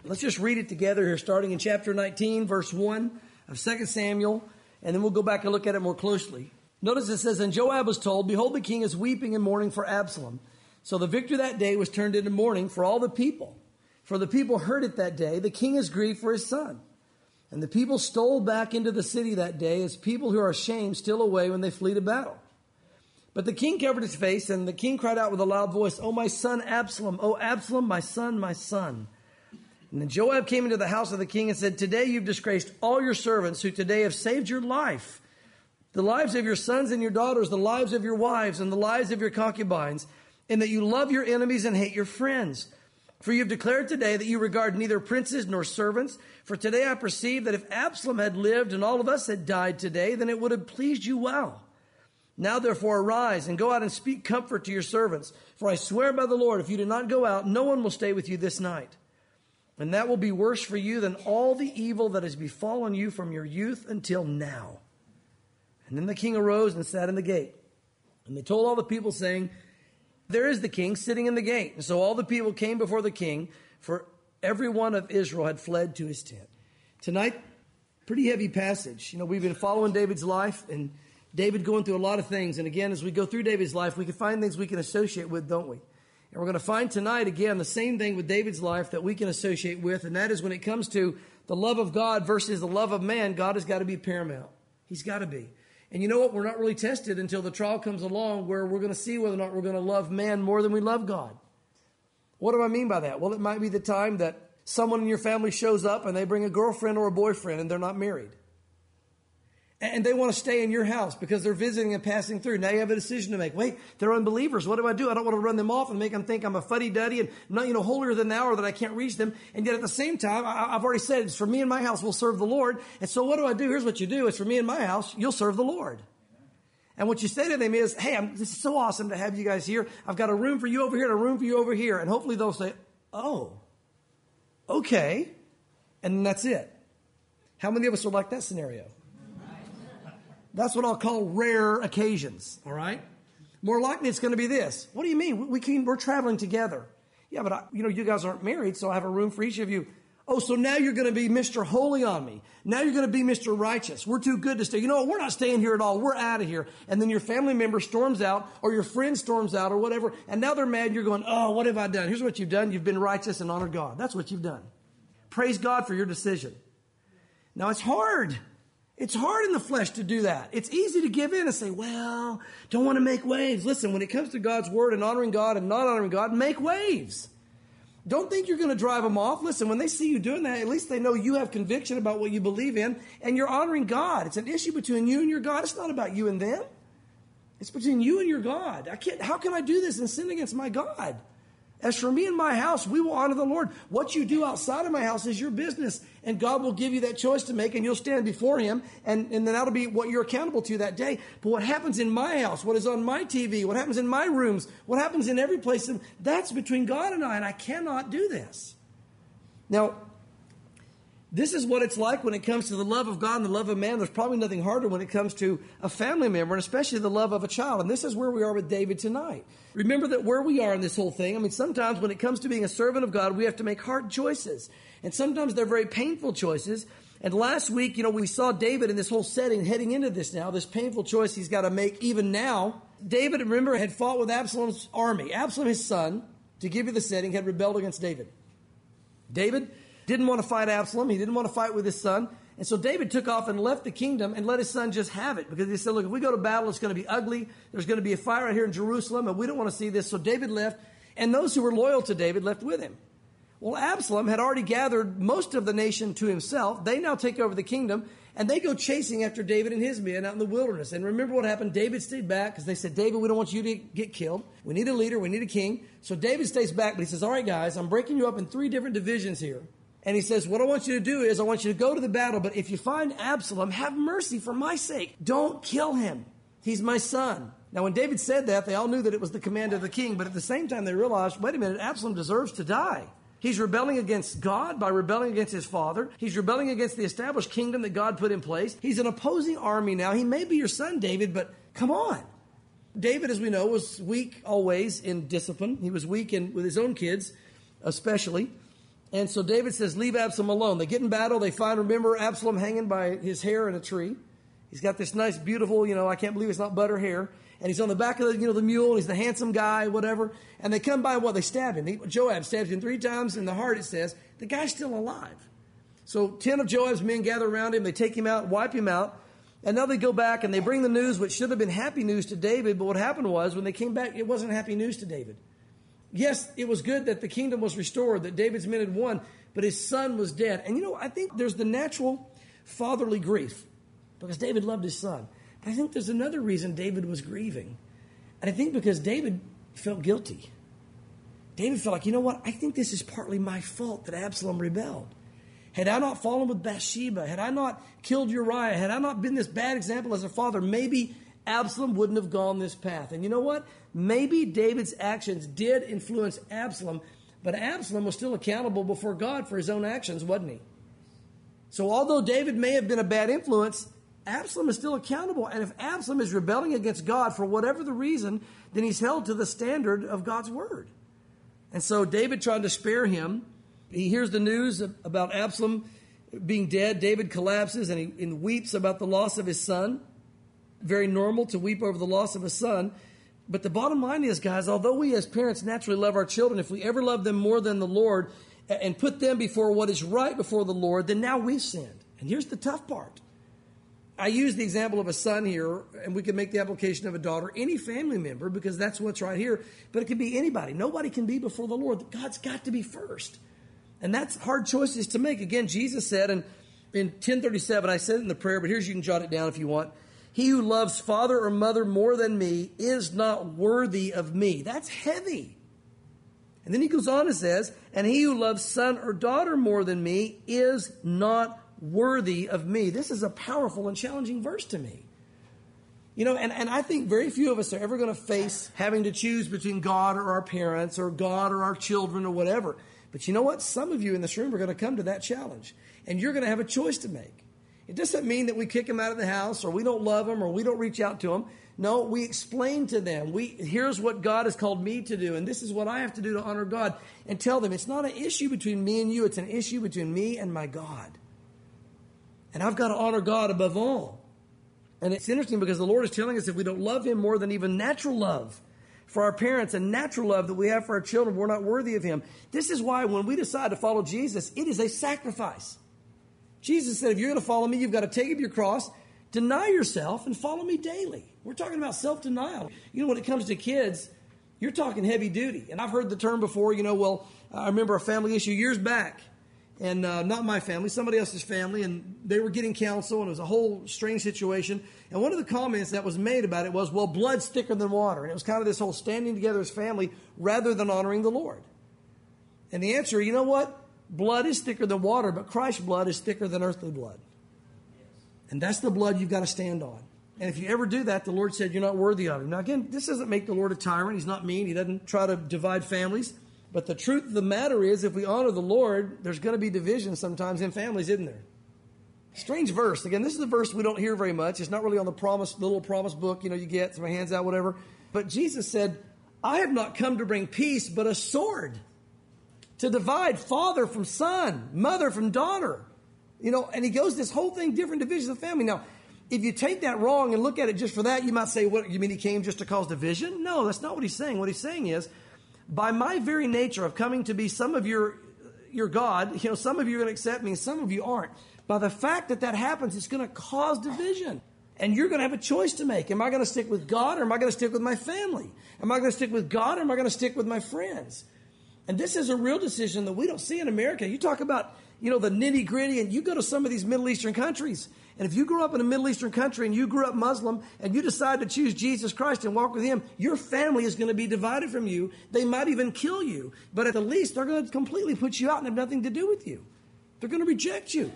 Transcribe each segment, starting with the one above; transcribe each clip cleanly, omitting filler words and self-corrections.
Let's just read it together here, starting in chapter 19, verse 1 of 2 Samuel, and then we'll go back and look at it more closely. Notice it says, "And Joab was told, Behold, the king is weeping and mourning for Absalom. So the victory that day was turned into mourning for all the people. For the people heard it that day, the king is grieved for his son. And the people stole back into the city that day as people who are ashamed steal away when they flee to battle. But the king covered his face, and the king cried out with a loud voice, O my son Absalom, O Absalom, my son, my son. And then Joab came into the house of the king and said, Today you've disgraced all your servants who today have saved your life, the lives of your sons and your daughters, the lives of your wives, and the lives of your concubines, in that you love your enemies and hate your friends. For you have declared today that you regard neither princes nor servants. For today I perceive that if Absalom had lived and all of us had died today, then it would have pleased you well. Now therefore arise and go out and speak comfort to your servants. For I swear by the Lord, if you do not go out, no one will stay with you this night. And that will be worse for you than all the evil that has befallen you from your youth until now. And then the king arose and sat in the gate. And they told all the people, saying, There is the king sitting in the gate. And so all the people came before the king, for every one of Israel had fled to his tent. Tonight, pretty heavy passage. We've been following David's life, and David going through a lot of things. And again, as we go through David's life, we can find things we can associate with, don't we? And we're going to find tonight, again, the same thing with David's life that we can associate with, and that is when it comes to the love of God versus the love of man, God has got to be paramount. He's got to be. And you know what? We're not really tested until the trial comes along where we're going to see whether or not we're going to love man more than we love God. What do I mean by that? Well, it might be the time that someone in your family shows up and they bring a girlfriend or a boyfriend and they're not married. And they want to stay in your house because they're visiting and passing through. Now you have a decision to make. Wait, they're unbelievers. What do? I don't want to run them off and make them think I'm a fuddy-duddy and not, holier than thou, or that I can't reach them. And yet at the same time, I've already said it's for me and my house, we'll serve the Lord. And so what do? Here's what you do. It's for me and my house, you'll serve the Lord. And what you say to them is, hey, this is so awesome to have you guys here. I've got a room for you over here and a room for you over here. And hopefully they'll say, oh, okay. And then that's it. How many of us are like that scenario? That's what I'll call rare occasions, all right? More likely it's going to be this. What do you mean? We're traveling together. Yeah, but you guys aren't married, so I have a room for each of you. Oh, so now you're going to be Mr. Holy on me. Now you're going to be Mr. Righteous. We're too good to stay. You know what? We're not staying here at all. We're out of here. And then your family member storms out, or your friend storms out, or whatever, and now they're mad. You're going, oh, what have I done? Here's what you've done. You've been righteous and honored God. That's what you've done. Praise God for your decision. Now, it's hard. It's hard in the flesh to do that. It's easy to give in and say, well, don't want to make waves. Listen, when it comes to God's word and honoring God and not honoring God, make waves. Don't think you're going to drive them off. Listen, when they see you doing that, at least they know you have conviction about what you believe in and you're honoring God. It's an issue between you and your God. It's not about you and them. It's between you and your God. How can I do this and sin against my God? As for me and my house, we will honor the Lord. What you do outside of my house is your business. And God will give you that choice to make, and you'll stand before Him. And then that'll be what you're accountable to that day. But what happens in my house, what is on my TV, what happens in my rooms, what happens in every place, that's between God and I cannot do this. Now, this is what it's like when it comes to the love of God and the love of man. There's probably nothing harder when it comes to a family member, and especially the love of a child. And this is where we are with David tonight. Remember that where we are in this whole thing, sometimes when it comes to being a servant of God, we have to make hard choices. And sometimes they're very painful choices. And last week, we saw David in this whole setting heading into this now, this painful choice he's got to make even now. David, remember, had fought with Absalom's army. Absalom, his son, to give you the setting, had rebelled against David. David didn't want to fight Absalom. He didn't want to fight with his son. And so David took off and left the kingdom and let his son just have it. Because he said, look, if we go to battle, it's going to be ugly. There's going to be a fire out here in Jerusalem, and we don't want to see this. So David left, and those who were loyal to David left with him. Well, Absalom had already gathered most of the nation to himself. They now take over the kingdom, and they go chasing after David and his men out in the wilderness. And remember what happened? David stayed back because they said, David, we don't want you to get killed. We need a leader. We need a king. So David stays back, but he says, all right, guys, I'm breaking you up in 3 different divisions here. And he says, what I want you to do is I want you to go to the battle, but if you find Absalom, have mercy for my sake. Don't kill him. He's my son. Now, when David said that, they all knew that it was the command of the king, but at the same time, they realized, wait a minute, Absalom deserves to die. He's rebelling against God by rebelling against his father. He's rebelling against the established kingdom that God put in place. He's an opposing army now. He may be your son, David, but come on. David, as we know, was weak always in discipline. He was weak with his own kids, especially. And so David says, leave Absalom alone. They get in battle. They find, remember, Absalom hanging by his hair in a tree. He's got this nice, beautiful, I can't believe it's not butter hair. And he's on the back of the mule. He's the handsome guy, whatever. And they come by, they stab him. Joab stabs him 3 times in the heart, it says. The guy's still alive. So 10 of Joab's men gather around him. They take him out, wipe him out. And now they go back and they bring the news, which should have been happy news to David. But what happened was, when they came back, it wasn't happy news to David. Yes, it was good that the kingdom was restored, that David's men had won, but his son was dead. And I think there's the natural fatherly grief, because David loved his son. But I think there's another reason David was grieving. And I think because David felt guilty. David felt like, I think this is partly my fault that Absalom rebelled. Had I not fallen with Bathsheba, had I not killed Uriah, had I not been this bad example as a father, maybe Absalom wouldn't have gone this path. And you know what? Maybe David's actions did influence Absalom, but Absalom was still accountable before God for his own actions, wasn't he? So although David may have been a bad influence, Absalom is still accountable. And if Absalom is rebelling against God for whatever the reason, then he's held to the standard of God's word. And so David tried to spare him. He hears the news about Absalom being dead. David collapses and he weeps about the loss of his son. Very normal to weep over the loss of a son. But the bottom line is, guys, although we as parents naturally love our children, if we ever love them more than the Lord and put them before what is right before the Lord, then now we've sinned. And here's the tough part. I use the example of a son here, and we can make the application of a daughter, any family member, because that's what's right here. But it can be anybody. Nobody can be before the Lord. God's got to be first. And that's hard choices to make. Again, Jesus said in 10:37, I said it in the prayer, but here's, you can jot it down if you want. He who loves father or mother more than me is not worthy of me. That's heavy. And then he goes on and says, and he who loves son or daughter more than me is not worthy of me. This is a powerful and challenging verse to me. And I think very few of us are ever going to face having to choose between God or our parents or God or our children or whatever. But you know what? Some of you in this room are going to come to that challenge. And you're going to have a choice to make. It doesn't mean that we kick them out of the house or we don't love them or we don't reach out to them. No, we explain to them, here's what God has called me to do, and this is what I have to do to honor God. And tell them it's not an issue between me and you, it's an issue between me and my God. And I've got to honor God above all. And it's interesting because the Lord is telling us if we don't love him more than even natural love for our parents and natural love that we have for our children, we're not worthy of him. This is why when we decide to follow Jesus, it is a sacrifice. Jesus said, if you're going to follow me, you've got to take up your cross, deny yourself, and follow me daily. We're talking about self-denial. When it comes to kids, you're talking heavy duty. And I've heard the term before, I remember a family issue years back. And not my family, somebody else's family, and they were getting counsel, and it was a whole strange situation. And one of the comments that was made about it was, well, blood's thicker than water. And it was kind of this whole standing together as family rather than honoring the Lord. And the answer, you know what? Blood is thicker than water, but Christ's blood is thicker than earthly blood. And that's the blood you've got to stand on. And if you ever do that, the Lord said you're not worthy of him. Now, again, this doesn't make the Lord a tyrant. He's not mean. He doesn't try to divide families. But the truth of the matter is, if we honor the Lord, there's going to be division sometimes in families, isn't there? Strange verse. Again, this is a verse we don't hear very much. It's not really on the little promise book, you get, throw my hands out, whatever. But Jesus said, I have not come to bring peace, but a sword. To divide father from son, mother from daughter. And he goes this whole thing, different divisions of family. Now, if you take that wrong and look at it just for that, you might say, what, you mean he came just to cause division? No, that's not what he's saying. What he's saying is, by my very nature of coming to be some of your God, some of you are going to accept me and some of you aren't. By the fact that happens, it's going to cause division. And you're going to have a choice to make. Am I going to stick with God or am I going to stick with my family? Am I going to stick with God or am I going to stick with my friends? And this is a real decision that we don't see in America. You talk about, the nitty gritty, and you go to some of these Middle Eastern countries. And if you grew up in a Middle Eastern country and you grew up Muslim and you decide to choose Jesus Christ and walk with him, your family is going to be divided from you. They might even kill you. But at the least, they're going to completely put you out and have nothing to do with you. They're going to reject you.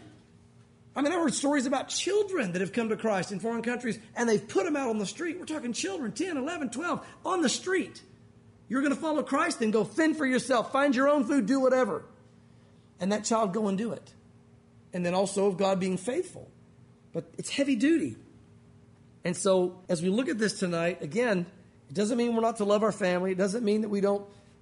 I heard stories about children that have come to Christ in foreign countries and they've put them out on the street. We're talking children, 10, 11, 12, on the street. You're going to follow Christ, then go fend for yourself, find your own food, do whatever. And that child go and do it. And then also of God being faithful. But it's heavy duty. And so as we look at this tonight, again, it doesn't mean we're not to love our family. It doesn't mean that we don't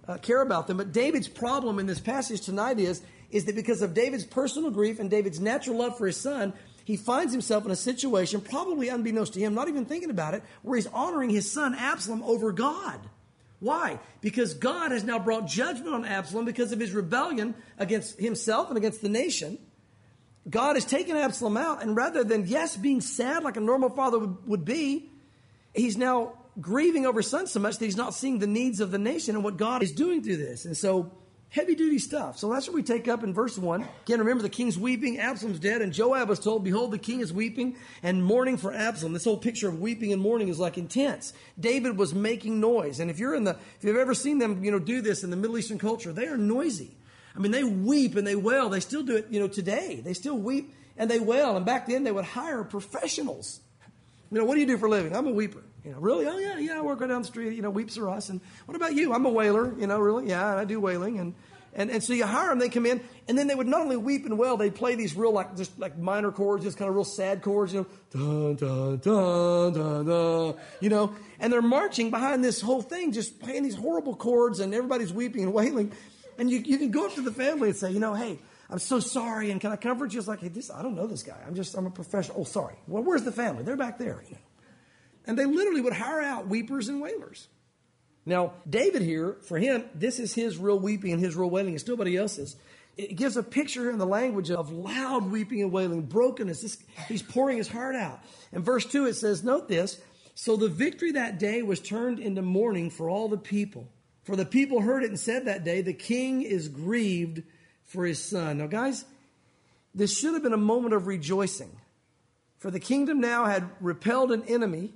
care about them. But David's problem in this passage tonight is that because of David's personal grief and David's natural love for his son, he finds himself in a situation, probably unbeknownst to him, not even thinking about it, where he's honoring his son Absalom over God. Why? Because God has now brought judgment on Absalom because of his rebellion against himself and against the nation. God has taken Absalom out, and rather than, yes, being sad like a normal father would be, he's now grieving over his son so much that he's not seeing the needs of the nation and what God is doing through this. And so, heavy-duty stuff. So that's what we take up in verse 1. Again, remember, the king's weeping, Absalom's dead, and Joab was told, behold, the king is weeping and mourning for Absalom. This whole picture of weeping and mourning is like intense. David was making noise. And if you've ever seen them, do this in the Middle Eastern culture, they are noisy. I mean, they weep and they wail. They still do it, today. They still weep and they wail. And back then, they would hire professionals. What do you do for a living? I'm a weeper. Really? Oh, yeah, I work right down the street. Weeps are us. And what about you? I'm a wailer. Really? Yeah, I do wailing. And so you hire them, they come in, and then they would not only weep and wail, they'd play these real, just minor chords, just kind of real sad chords, dun, dun, dun, dun, dun, and they're marching behind this whole thing, just playing these horrible chords, and everybody's weeping and wailing. And you can go up to the family and say, hey, I'm so sorry, and can I comfort you? It's like, hey, I don't know this guy. I'm a professional. Oh, sorry. Well, where's the family? They're back there. And they literally would hire out weepers and wailers. Now, David here, for him, this is his real weeping and his real wailing. It's nobody else's. It gives a picture in the language of loud weeping and wailing, brokenness. He's pouring his heart out. In verse 2, it says, note this, so the victory that day was turned into mourning for all the people. For the people heard it and said that day, the king is grieved for his son. Now, guys, this should have been a moment of rejoicing. For the kingdom now had repelled an enemy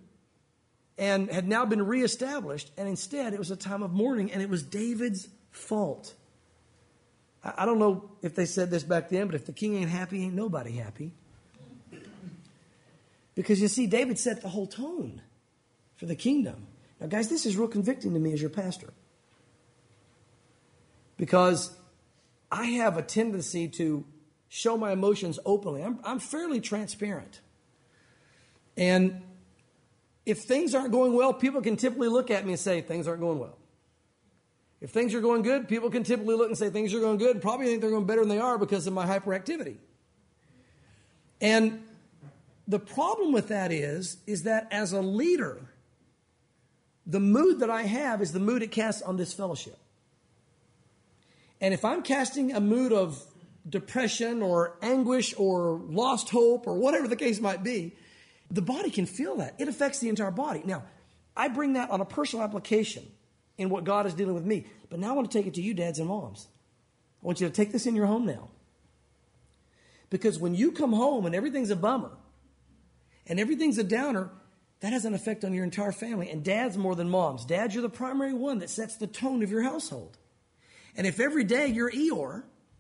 and had now been reestablished. And instead, it was a time of mourning, and it was David's fault. I don't know if they said this back then, but if the king ain't happy, ain't nobody happy. Because you see, David set the whole tone for the kingdom. Now, guys, this is real convicting to me as your pastor. Because I have a tendency to show my emotions openly. I'm fairly transparent. And if things aren't going well, people can typically look at me and say, things aren't going well. If things are going good, people can typically look and say, things are going good, and probably think they're going better than they are because of my hyperactivity. And the problem with that is that as a leader, the mood that I have is the mood it casts on this fellowship. And if I'm casting a mood of depression or anguish or lost hope or whatever the case might be, the body can feel that. It affects the entire body. Now, I bring that on a personal application in what God is dealing with me. But now I want to take it to you, dads and moms. I want you to take this in your home now. Because when you come home and everything's a bummer and everything's a downer, that has an effect on your entire family. And dads more than moms. Dads, you're the primary one that sets the tone of your household. And if every day you're Eeyore,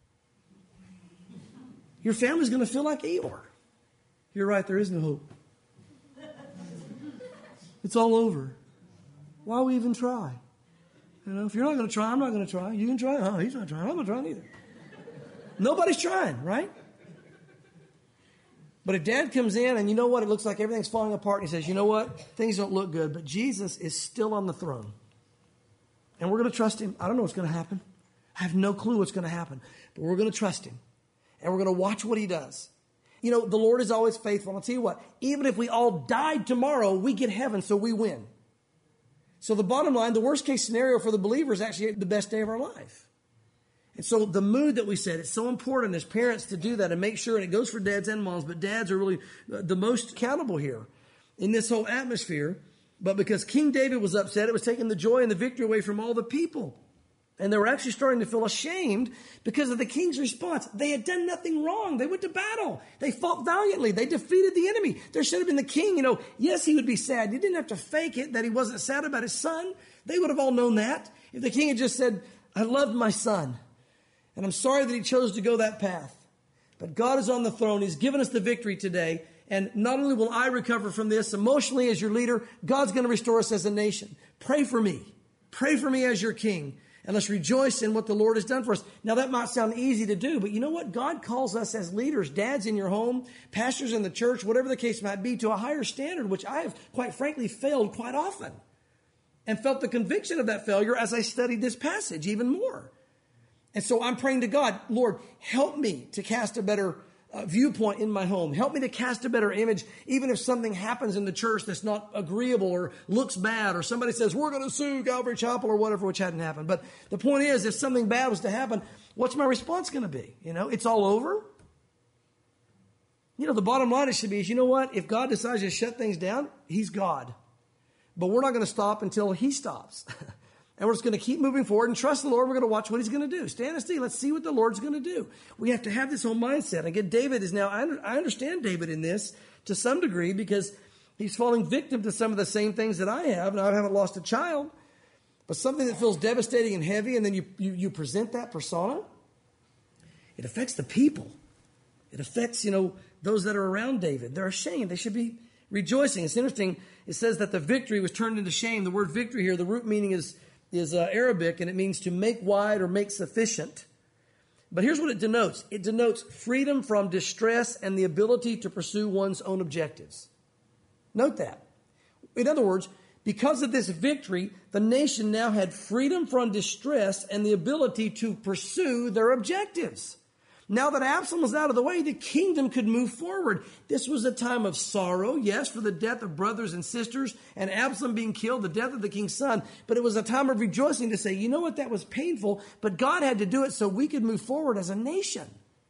your family's going to feel like Eeyore. You're right, there is no hope. It's all over. Why we even try? If you're not going to try, I'm not going to try. You can try. Oh, he's not trying. I'm not trying either. Nobody's trying, right? But if dad comes in and you know what? It looks like everything's falling apart. And he says, you know what? Things don't look good. But Jesus is still on the throne. And we're going to trust him. I don't know what's going to happen. I have no clue what's going to happen. But we're going to trust him. And we're going to watch what he does. The Lord is always faithful. And I'll tell you what, even if we all died tomorrow, we get heaven, so we win. So the bottom line, the worst case scenario for the believer is actually the best day of our life. And so the mood that we set, it's so important as parents to do that and make sure, and it goes for dads and moms, but dads are really the most accountable here in this whole atmosphere. But because King David was upset, it was taking the joy and the victory away from all the people. And they were actually starting to feel ashamed because of the king's response. They had done nothing wrong. They went to battle. They fought valiantly. They defeated the enemy. There should have been the king. Yes, he would be sad. He didn't have to fake it that he wasn't sad about his son. They would have all known that. If the king had just said, I loved my son, and I'm sorry that he chose to go that path. But God is on the throne. He's given us the victory today. And not only will I recover from this emotionally as your leader, God's going to restore us as a nation. Pray for me. Pray for me as your king. And let's rejoice in what the Lord has done for us. Now, that might sound easy to do, but you know what? God calls us as leaders, dads in your home, pastors in the church, whatever the case might be, to a higher standard, which I have, quite frankly, failed quite often. and felt the conviction of that failure as I studied this passage even more. And so I'm praying to God, Lord, help me to cast a better viewpoint in my home. Help me to cast a better image, even if something happens in the church that's not agreeable or looks bad, or somebody says, we're going to sue Calvary Chapel or whatever, which hadn't happened. But the point is, if something bad was to happen, what's my response going to be? It's all over. The bottom line should be, you know what? If God decides to shut things down, He's God. But we're not going to stop until He stops. And we're just going to keep moving forward and trust the Lord. We're going to watch what He's going to do. Stand and see. Let's see what the Lord's going to do. We have to have this whole mindset. Again, David is now, I understand David in this to some degree because he's falling victim to some of the same things that I have. And I haven't lost a child, but something that feels devastating and heavy, and then you present that persona. It affects the people. It affects, those that are around David. They're ashamed. They should be rejoicing. It's interesting. It says that the victory was turned into shame. The word victory here, the root meaning is Arabic, and it means to make wide or make sufficient. But here's what it denotes. It denotes freedom from distress and the ability to pursue one's own objectives. Note that. In other words, because of this victory, the nation now had freedom from distress and the ability to pursue their objectives. Now that Absalom was out of the way, the kingdom could move forward. This was a time of sorrow, yes, for the death of brothers and sisters, and Absalom being killed, the death of the king's son. But it was a time of rejoicing to say, you know what, that was painful, but God had to do it so we could move forward as a nation.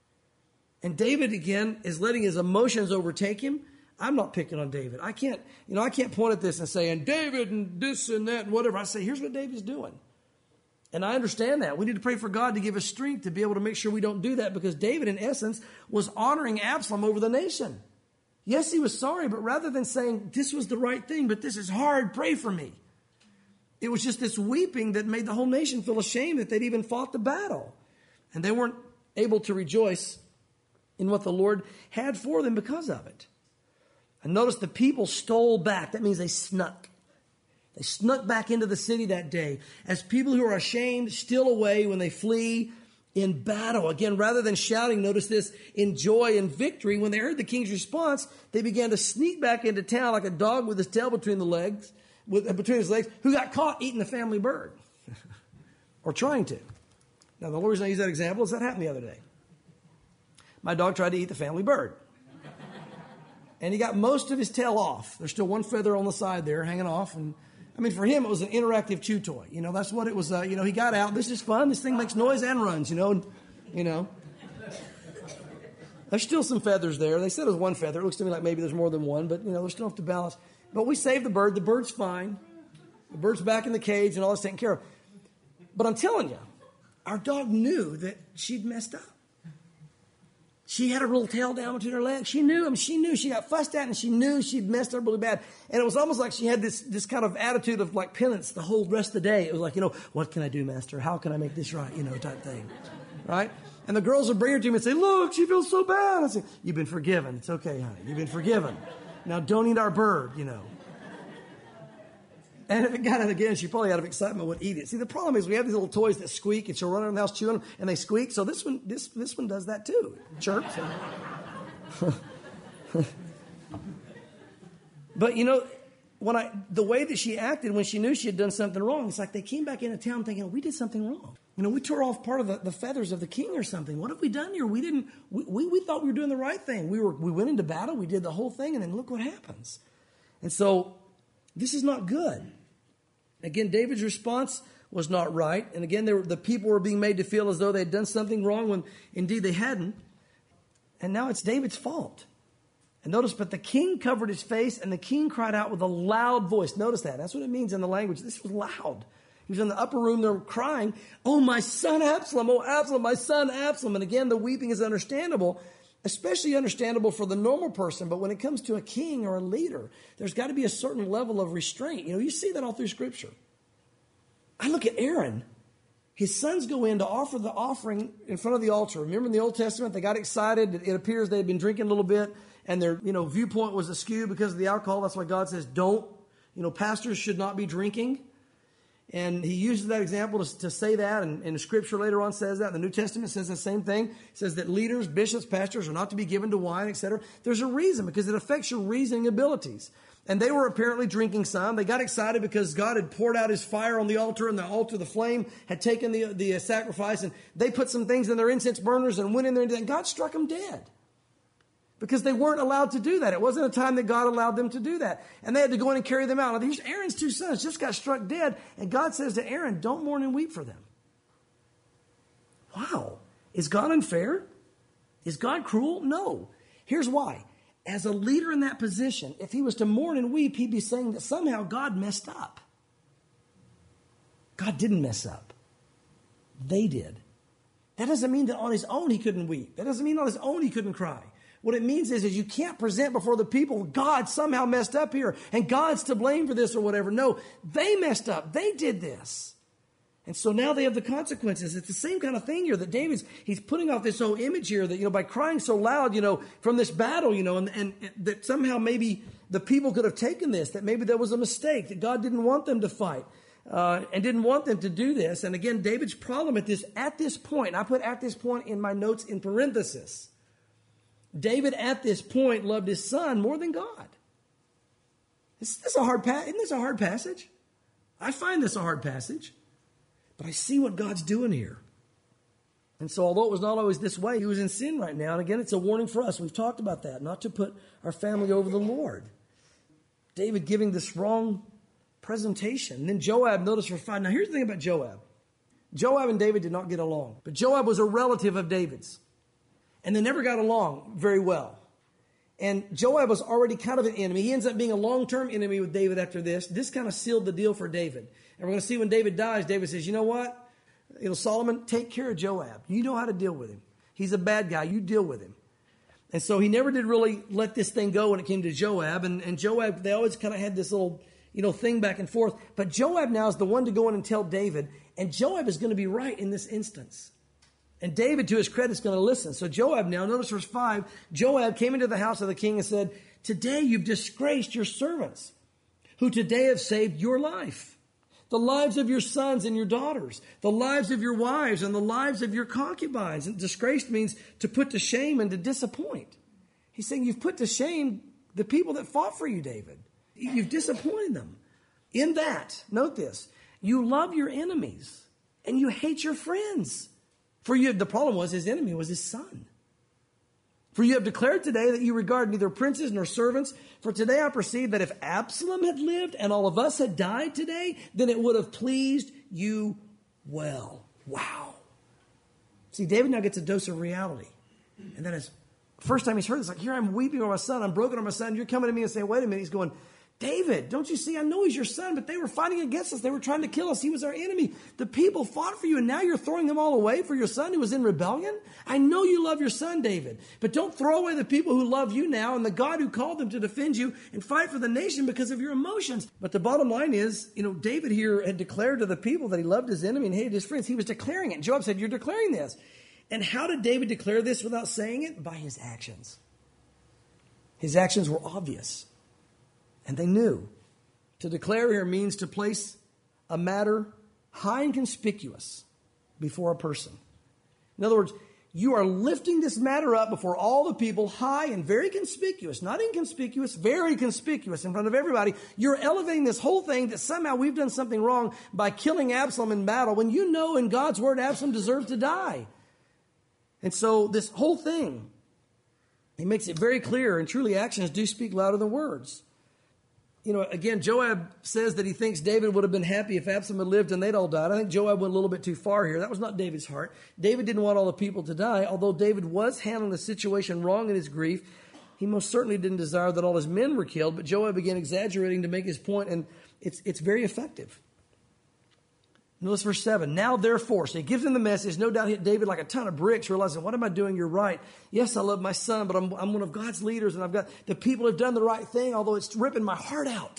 And David, again, is letting his emotions overtake him. I'm not picking on David. I can't point at this and say, and David and this and that and whatever. I say, here's what David's doing. And I understand that. We need to pray for God to give us strength to be able to make sure we don't do that, because David, in essence, was honoring Absalom over the nation. Yes, he was sorry, but rather than saying, this was the right thing, but this is hard, pray for me. It was just this weeping that made the whole nation feel ashamed that they'd even fought the battle. And they weren't able to rejoice in what the Lord had for them because of it. And notice the people stole back. That means they snuck. They snuck back into the city that day as people who are ashamed steal away when they flee in battle. Again, rather than shouting, notice this, in joy and victory, when they heard the king's response, they began to sneak back into town like a dog with his tail between his legs, who got caught eating the family bird. Or trying to. Now, the only reason I use that example is that happened the other day. My dog tried to eat the family bird. And he got most of his tail off. There's still one feather on the side there hanging off, and for him, it was an interactive chew toy. That's what it was. He got out. This is fun. This thing makes noise and runs, There's still some feathers there. They said it was one feather. It looks to me like maybe there's more than one, but, there's still enough to balance. But we saved the bird. The bird's fine. The bird's back in the cage and all that's taken care of. But I'm telling you, our dog knew that she'd messed up. She had her little tail down between her legs. She knew. She got fussed at, and she knew she'd messed up really bad. And it was almost like she had this kind of attitude of like penance the whole rest of the day. It was like, what can I do, master? How can I make this right? Type thing. Right? And the girls would bring her to me and say, look, she feels so bad. I say, you've been forgiven. It's okay, honey. You've been forgiven. Now don't eat our bird, And if it got it again, she probably out of excitement would eat it. See, the problem is we have these little toys that squeak, and she'll run around the house chewing them, and they squeak. So this one does that too. Chirps. But the way that she acted when she knew she had done something wrong, it's like they came back into town thinking, we did something wrong. We tore off part of the feathers of the king or something. What have we done here? We thought we were doing the right thing. We went into battle, we did the whole thing, and then look what happens. And so this is not good. Again, David's response was not right. And again, the people were being made to feel as though they had done something wrong when indeed they hadn't. And now it's David's fault. And notice, but the king covered his face, and the king cried out with a loud voice. Notice that. That's what it means in the language. This was loud. He was in the upper room there crying, oh, my son Absalom, oh, Absalom, my son Absalom. And again, the weeping is understandable, especially understandable for the normal person. But when it comes to a king or a leader, there's got to be a certain level of restraint. You see that all through Scripture. I look at Aaron. His sons go in to offer the offering in front of the altar. Remember in the Old Testament, they got excited. It appears they had been drinking a little bit, and their viewpoint was askew because of the alcohol. That's why God says, don't. Pastors should not be drinking. And he uses that example to say that, and the scripture later on says that. The New Testament says the same thing. It says that leaders, bishops, pastors are not to be given to wine, etc. There's a reason, because it affects your reasoning abilities. And they were apparently drinking some. They got excited because God had poured out his fire on the altar, and the flame had taken the sacrifice, and they put some things in their incense burners and went in there, and God struck them dead. Because they weren't allowed to do that. It wasn't a time that God allowed them to do that. And they had to go in and carry them out. Now, these Aaron's two sons just got struck dead. And God says to Aaron, don't mourn and weep for them. Wow. Is God unfair? Is God cruel? No. Here's why. As a leader in that position, if he was to mourn and weep, he'd be saying that somehow God messed up. God didn't mess up. They did. That doesn't mean that on his own he couldn't weep. That doesn't mean on his own he couldn't cry. What it means is you can't present before the people, God somehow messed up here, and God's to blame for this or whatever. No, they messed up. They did this. And so now they have the consequences. It's the same kind of thing here that he's putting off this whole image here that, by crying so loud, from this battle, and that somehow maybe the people could have taken this, that maybe there was a mistake, that God didn't want them to fight. And didn't want them to do this. And again, David's problem at this point, and I put at this point in my notes in parenthesis, David at this point loved his son more than God. Isn't this a hard passage? I find this a hard passage. But I see what God's doing here. And so although it was not always this way, he was in sin right now. And again, it's a warning for us. We've talked about that, not to put our family over the Lord. David giving this wrong presentation. And then Joab, notice verse 5. Now here's the thing about Joab. Joab and David did not get along. But Joab was a relative of David's. And they never got along very well. And Joab was already kind of an enemy. He ends up being a long-term enemy with David after this. This kind of sealed the deal for David. And we're going to see when David dies, David says, you know what? Solomon, take care of Joab. You know how to deal with him. He's a bad guy. You deal with him. And so he never did really let this thing go when it came to Joab. And Joab, they always kind of had this little, thing back and forth. But Joab now is the one to go in and tell David. And Joab is going to be right in this instance. And David, to his credit, is going to listen. So Joab now, notice verse 5, Joab came into the house of the king and said, today you've disgraced your servants, who today have saved your life, the lives of your sons and your daughters, the lives of your wives and the lives of your concubines. And disgraced means to put to shame and to disappoint. He's saying you've put to shame the people that fought for you, David. You've disappointed them. In that, note this, you love your enemies and you hate your friends. For you, the problem was his enemy was his son. For you have declared today that you regard neither princes nor servants. For today I perceive that if Absalom had lived and all of us had died today, then it would have pleased you well. Wow. See, David now gets a dose of reality. And then it's first time he's heard this, like, here I'm weeping over my son. I'm broken over my son. You're coming to me and saying, wait a minute. He's going, David, don't you see? I know he's your son, but they were fighting against us. They were trying to kill us. He was our enemy. The people fought for you, and now you're throwing them all away for your son who was in rebellion? I know you love your son, David, but don't throw away the people who love you now and the God who called them to defend you and fight for the nation because of your emotions. But the bottom line is, David here had declared to the people that he loved his enemy and hated his friends. He was declaring it. Joab said, you're declaring this. And how did David declare this without saying it? By his actions. His actions were obvious. And they knew. To declare here means to place a matter high and conspicuous before a person. In other words, you are lifting this matter up before all the people, high and very conspicuous, not inconspicuous, very conspicuous in front of everybody. You're elevating this whole thing that somehow we've done something wrong by killing Absalom in battle when you know in God's word Absalom deserves to die. And so this whole thing, he makes it very clear, and truly actions do speak louder than words. Again, Joab says that he thinks David would have been happy if Absalom had lived and they'd all died. I think Joab went a little bit too far here. That was not David's heart. David didn't want all the people to die. Although David was handling the situation wrong in his grief, he most certainly didn't desire that all his men were killed. But Joab began exaggerating to make his point, and it's very effective. Notice verse 7. Now, therefore, so he gives him the message. No doubt hit David like a ton of bricks, realizing, what am I doing? You're right. Yes, I love my son, but I'm one of God's leaders, and I've got the people have done the right thing, although it's ripping my heart out.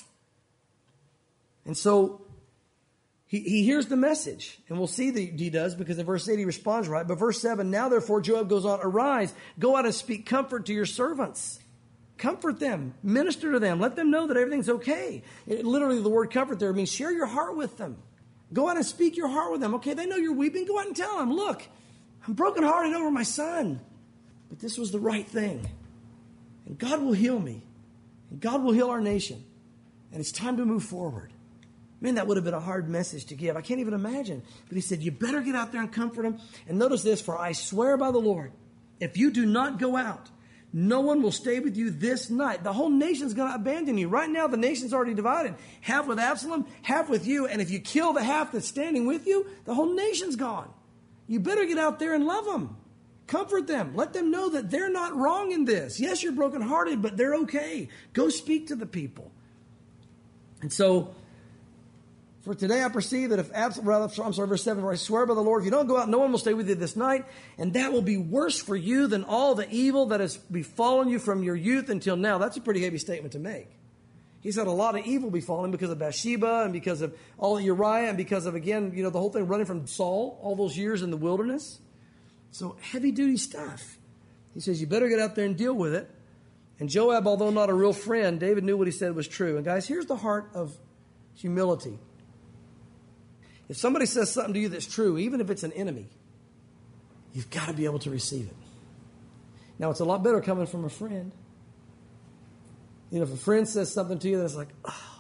And so he hears the message, and we'll see that he does, because in verse 8 he responds right. But verse 7, now therefore Joab goes on, arise, go out and speak comfort to your servants. Comfort them, minister to them, let them know that everything's okay. Literally, the word comfort there means share your heart with them. Go out and speak your heart with them. Okay, they know you're weeping. Go out and tell them, look, I'm brokenhearted over my son, but this was the right thing. And God will heal me. And God will heal our nation. And it's time to move forward. Man, that would have been a hard message to give. I can't even imagine. But he said, you better get out there and comfort them. And notice this, for I swear by the Lord, if you do not go out, no one will stay with you this night. The whole nation's going to abandon you. Right now, the nation's already divided. Half with Absalom, half with you. And if you kill the half that's standing with you, the whole nation's gone. You better get out there and love them. Comfort them. Let them know that they're not wrong in this. Yes, you're brokenhearted, but they're okay. Go speak to the people. And so, for today I perceive that if verse 7, where I swear by the Lord, if you don't go out, no one will stay with you this night, and that will be worse for you than all the evil that has befallen you from your youth until now. That's a pretty heavy statement to make. He said a lot of evil befallen because of Bathsheba and because of all of Uriah and because of, again, the whole thing running from Saul all those years in the wilderness. So heavy-duty stuff. He says, you better get out there and deal with it. And Joab, although not a real friend, David knew what he said was true. And guys, here's the heart of humility. If somebody says something to you that's true, even if it's an enemy, you've got to be able to receive it. Now, it's a lot better coming from a friend. If a friend says something to you that's like, oh.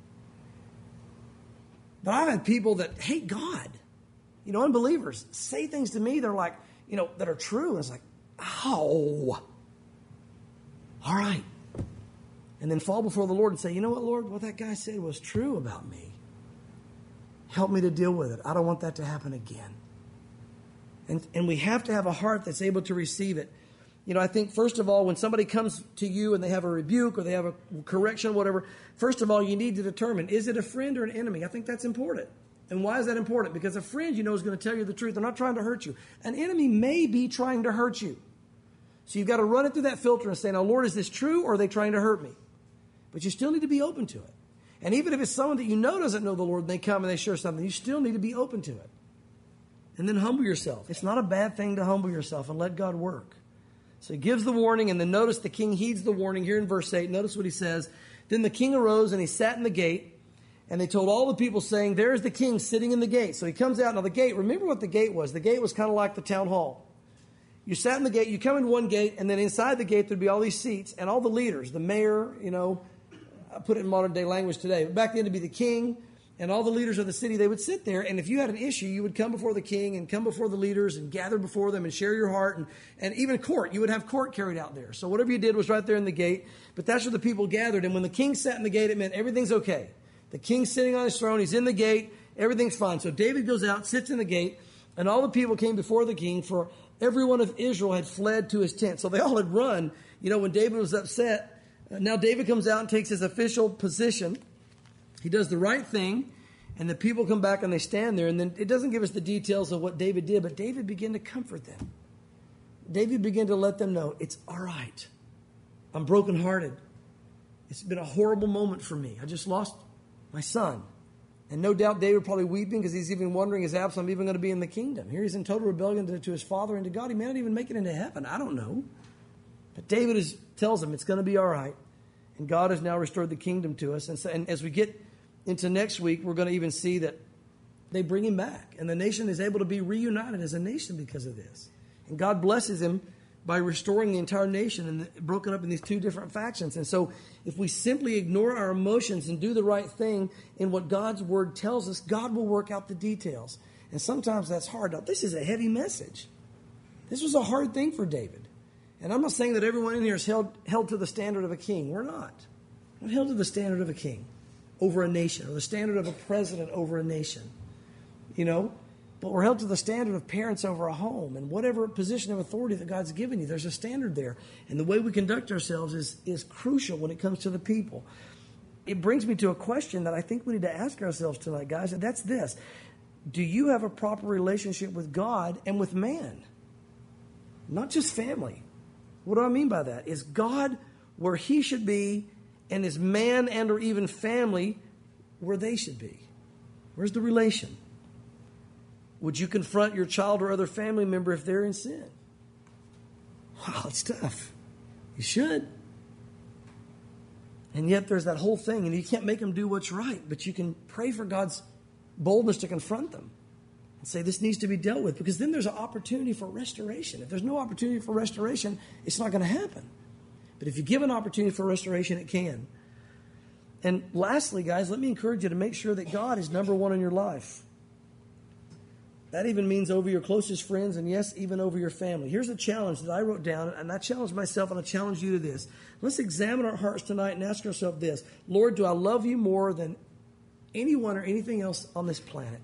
But I've had people that hate God, unbelievers, say things to me, they're like, that are true. And it's like, oh, all right. And then fall before the Lord and say, you know what, Lord, what that guy said was true about me. Help me to deal with it. I don't want that to happen again. And we have to have a heart that's able to receive it. I think, first of all, when somebody comes to you and they have a rebuke or they have a correction, whatever, first of all, you need to determine, is it a friend or an enemy? I think that's important. And why is that important? Because a friend, is going to tell you the truth. They're not trying to hurt you. An enemy may be trying to hurt you. So you've got to run it through that filter and say, now, Lord, is this true or are they trying to hurt me? But you still need to be open to it. And even if it's someone that doesn't know the Lord and they come and they share something, you still need to be open to it. And then humble yourself. It's not a bad thing to humble yourself and let God work. So he gives the warning, and then notice the king heeds the warning here in verse 8. Notice what he says. Then the king arose and he sat in the gate, and they told all the people, saying, there is the king sitting in the gate. So he comes out. Now the gate, remember what the gate was. The gate was kind of like the town hall. You sat in the gate, you come in one gate, and then inside the gate there'd be all these seats, and all the leaders, the mayor, I put it in modern day language today. But back then it'd be the king and all the leaders of the city. They would sit there, and if you had an issue, you would come before the king and come before the leaders and gather before them and share your heart. And even court, you would have court carried out there. So whatever you did was right there in the gate. But that's where the people gathered. And when the king sat in the gate, it meant everything's okay. The king's sitting on his throne. He's in the gate. Everything's fine. So David goes out, sits in the gate, and all the people came before the king, for everyone of Israel had fled to his tent. So they all had run. When David was upset, now David comes out and takes his official position. He does the right thing, and the people come back and they stand there. And then it doesn't give us the details of what David did, but David began to comfort them. David began to let them know, it's all right. I'm brokenhearted. It's been a horrible moment for me. I just lost my son. And no doubt David probably weeping because he's even wondering, is Absalom even going to be in the kingdom? Here he's in total rebellion to his father and to God. He may not even make it into heaven. I don't know. But David tells him it's going to be all right. And God has now restored the kingdom to us. And as we get into next week, we're going to even see that they bring him back. And the nation is able to be reunited as a nation because of this. And God blesses him by restoring the entire nation and broken up in these two different factions. And so if we simply ignore our emotions and do the right thing in what God's word tells us, God will work out the details. And sometimes that's hard. Now, this is a heavy message. This was a hard thing for David. And I'm not saying that everyone in here is held to the standard of a king. We're not. We're not held to the standard of a king over a nation, or the standard of a president over a nation. But we're held to the standard of parents over a home, and whatever position of authority that God's given you, there's a standard there. And the way we conduct ourselves is crucial when it comes to the people. It brings me to a question that I think we need to ask ourselves tonight, guys, and that's this. Do you have a proper relationship with God and with man? Not just family. What do I mean by that? Is God where he should be, and is man and or even family where they should be? Where's the relation? Would you confront your child or other family member if they're in sin? Wow, it's tough. You should. And yet there's that whole thing, and you can't make them do what's right, but you can pray for God's boldness to confront them and say this needs to be dealt with, because then there's an opportunity for restoration. If there's no opportunity for restoration, it's not going to happen. But if you give an opportunity for restoration, it can. And lastly, guys, let me encourage you to make sure that God is number one in your life. That even means over your closest friends, and yes, even over your family. Here's a challenge that I wrote down, and I challenged myself, and I challenge you to this. Let's examine our hearts tonight and ask ourselves this: Lord, do I love you more than anyone or anything else on this planet?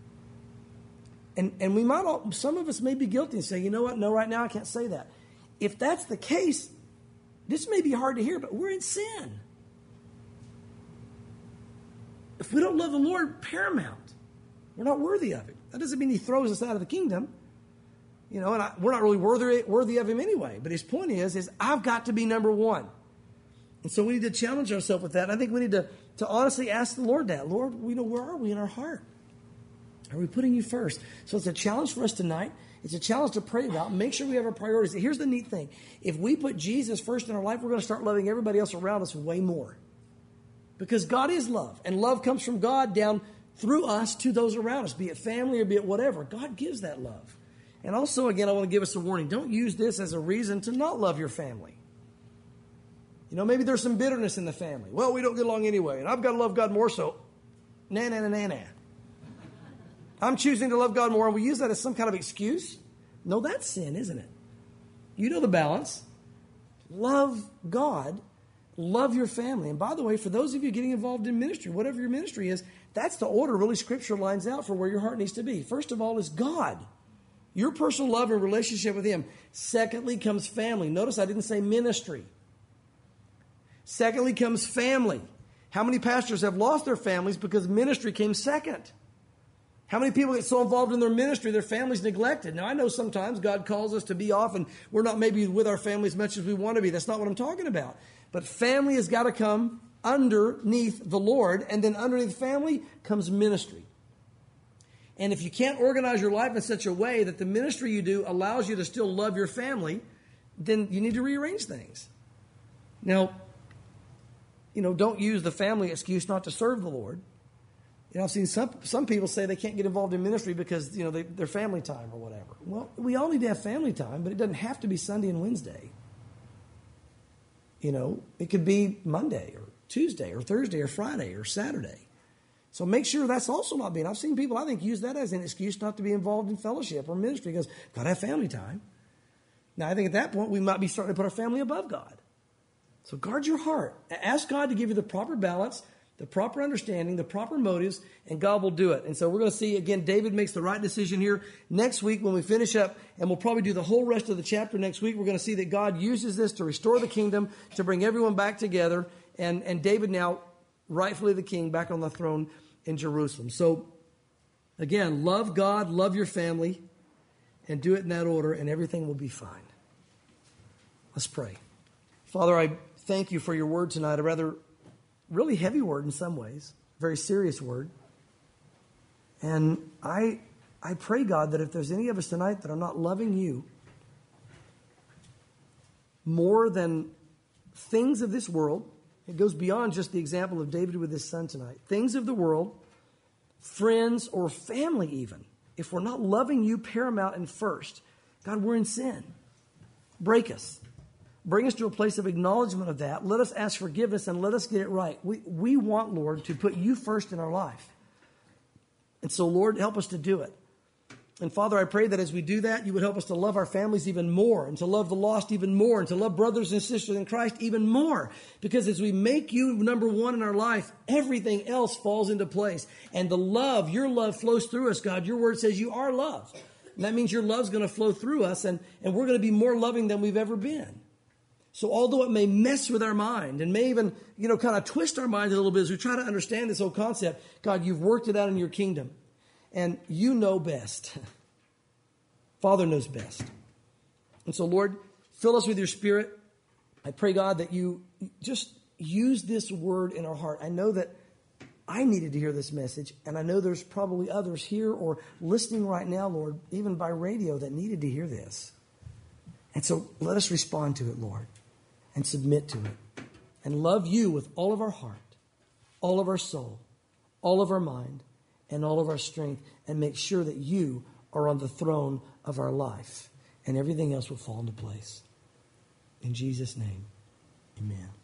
And we might all, some of us may be guilty and say, you know what? No, right now I can't say that. If that's the case, this may be hard to hear, but we're in sin. If we don't love the Lord paramount, we're not worthy of it. That doesn't mean he throws us out of the kingdom. You know, and we're not really worthy of him anyway. But his point is I've got to be number one. And so we need to challenge ourselves with that. And I think we need to honestly ask the Lord that. Lord, where are we in our heart? Are we putting you first? So it's a challenge for us tonight. It's a challenge to pray about. Make sure we have our priorities. Here's the neat thing. If we put Jesus first in our life, we're going to start loving everybody else around us way more. Because God is love. And love comes from God down through us to those around us, be it family or be it whatever. God gives that love. And also, again, I want to give us a warning. Don't use this as a reason to not love your family. You know, maybe there's some bitterness in the family. Well, we don't get along anyway, and I've got to love God more, so nah. I'm choosing to love God more, and we use that as some kind of excuse. No, that's sin, isn't it? You know the balance. Love God. Love your family. And by the way, for those of you getting involved in ministry, whatever your ministry is, that's the order really Scripture lines out for where your heart needs to be. First of all is God. Your personal love and relationship with him. Secondly comes family. Notice I didn't say ministry. Secondly comes family. How many pastors have lost their families because ministry came second? How many people get so involved in their ministry, their family's neglected? Now, I know sometimes God calls us to be off and we're not maybe with our family as much as we want to be. That's not what I'm talking about. But family has got to come underneath the Lord, and then underneath family comes ministry. And if you can't organize your life in such a way that the ministry you do allows you to still love your family, then you need to rearrange things. Now, you know, don't use the family excuse not to serve the Lord. You know, I've seen some people say they can't get involved in ministry because, you know, they're family time or whatever. Well, we all need to have family time, but it doesn't have to be Sunday and Wednesday. You know, it could be Monday or Tuesday or Thursday or Friday or Saturday. So make sure that's also not being. I've seen people, I think, use that as an excuse not to be involved in fellowship or ministry because got to have family time. Now, I think at that point we might be starting to put our family above God. So guard your heart. Ask God to give you the proper balance, the proper understanding, the proper motives, and God will do it. And so we're going to see, again, David makes the right decision here. Next week when we finish up, and we'll probably do the whole rest of the chapter next week, we're going to see that God uses this to restore the kingdom, to bring everyone back together, and David now, rightfully the king, back on the throne in Jerusalem. So, again, love God, love your family, and do it in that order, and everything will be fine. Let's pray. Father, I thank you for your word tonight, a rather really heavy word in some ways, very serious word. And I pray, God, that if there's any of us tonight that are not loving you more than things of this world, it goes beyond just the example of David with his son tonight. Things of the world, friends or family even, if we're not loving you paramount and first, God, we're in sin. Break us. Bring us to a place of acknowledgement of that. Let us ask forgiveness and let us get it right. We want, Lord, to put you first in our life. And so, Lord, help us to do it. And Father, I pray that as we do that, you would help us to love our families even more and to love the lost even more and to love brothers and sisters in Christ even more. Because as we make you number one in our life, everything else falls into place. And the love, your love flows through us, God. Your word says you are love. And that means your love's going to flow through us and we're going to be more loving than we've ever been. So although it may mess with our mind and may even, kind of twist our minds a little bit as we try to understand this whole concept, God, you've worked it out in your kingdom. And you know best. Father knows best. And so, Lord, fill us with your Spirit. I pray, God, that you just use this word in our heart. I know that I needed to hear this message, and I know there's probably others here or listening right now, Lord, even by radio, that needed to hear this. And so let us respond to it, Lord, and submit to it, and love you with all of our heart, all of our soul, all of our mind, and all of our strength and make sure that you are on the throne of our life. And everything else will fall into place. In Jesus' name, amen.